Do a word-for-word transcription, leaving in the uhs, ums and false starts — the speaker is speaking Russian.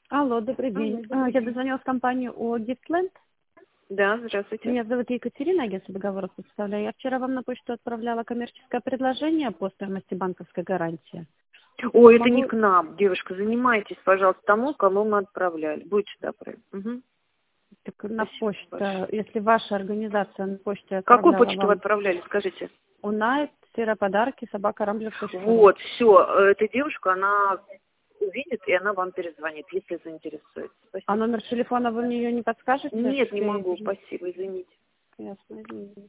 Алло, добрый день. А, Я дозвонилась в компанию о Giftland. Да, здравствуйте. Меня зовут Екатерина, агентство договоров представляю. Я вчера вам на почту отправляла коммерческое предложение по стоимости банковской гарантии. Ой, это не Могу к нам, девушка, занимайтесь, пожалуйста, тому, кому мы отправляли. Будьте добры. Угу. так на Спасибо почту, большое. если ваша организация на почте Какую отправляла почту вы вам отправляли, скажите? унайт, подарки, собака рамблер точка ру. Вот, все, эта девушка, она увидит, и она вам перезвонит, если заинтересует. А Спасибо. номер телефона вы мне ее не подскажете? Нет, не Что я могу, вижу? спасибо, извините. Ясно, извините.